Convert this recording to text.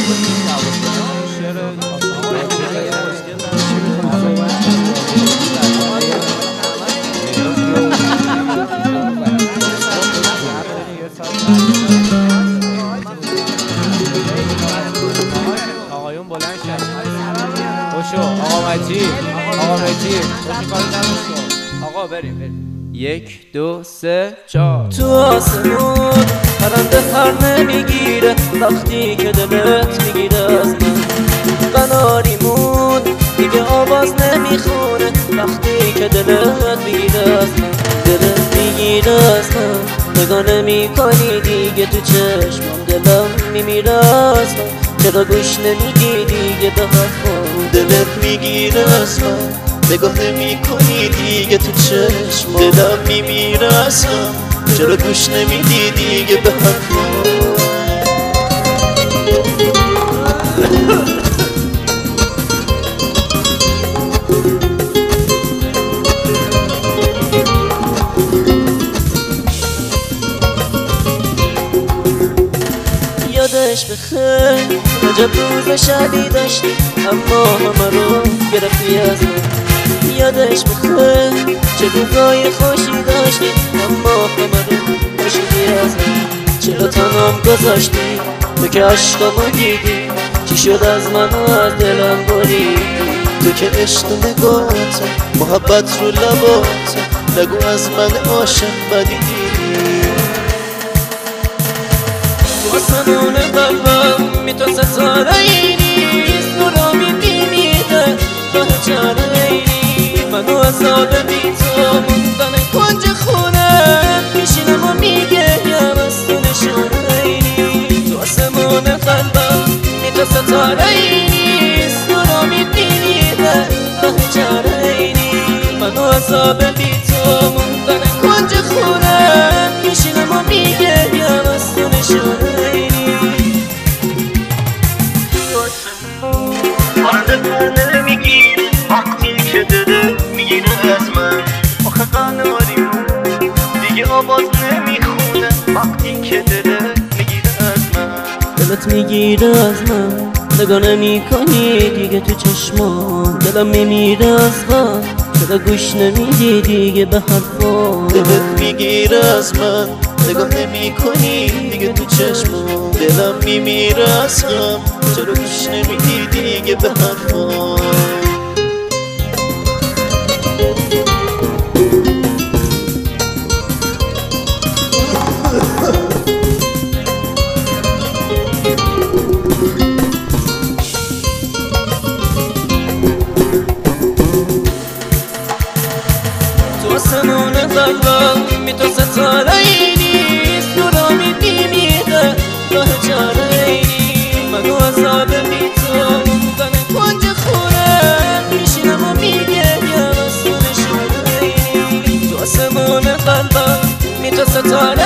آقایون بلند شد. خوشو آقا مجید، آقا مجید آقا بریم 1 2 3 4. تو آسمون پرنده پر نمیگیره وقتی که دلت میگیره از من. قناریمون دیگه آواز نمیخونه وقتی که دلت میگیره از من. دلت میگیره از من، نگاه نمیکنی دیگه تو چشمم. دلم میمیره از من، چرا گوش نمیدی دیگه به حرفم. دلت میگیره از من، نگاه نمی کنی دیگه تو چشم. دلم میمیره از من، چرا گوش نمیدی دیگه به حرفم. یادش بخیر عجب روز شبی داشتی اما همه رو گرفتی از من. یادش بخیر چه روزای خوشی داشتی اما همه رو کشیدی از من. چرا تنهام گذاشتی تو که عشقامو دیدی؟ چی شد از من و از دلم بریدی؟ تو که عشق و نگاهت، محبت رو لبات، نگو از من عاشق بدی دیدی. تو آسمون قلبم میتون ستاره ای نیست، نورا میبینیده راه چاره ای نیست. منو عذاب بی تو موندن کنج خونه میشینم و میگریم از تو نشانه ای نیست. تو آسمون قلبم میتون ستاره ای نیست، نورا میبینیده راه چاره ای نیست. منو عذاب بی تو موندن کنج خونه میشینم و میگریم از تو نشانه وقتی که دلت میگیره از من. آخه قناریمون دیگه آواز نمیخونه وقتی که دلت میگیره از من. دلت میگیره از من، نگاه نمی کنی دیگه تو چشمان. دلم میمیره از من، چرا گوش نمیدی دیگه به حرفام. دلت میگیره از من، نگاه نمی کنی دیگه تو چشمان. دلم میمیره از من، چرا گوش نمیدی دیگه به حرفام. تو آسمون قلبم میتون ستاره ای نیست، نورا میبینیده راه چاره ای نیست. منو عذاب بی تو موندن کنج خونه میشینم و میگریم از تو نشانه ای نیست. تو آسمون قلبم میتون ستاره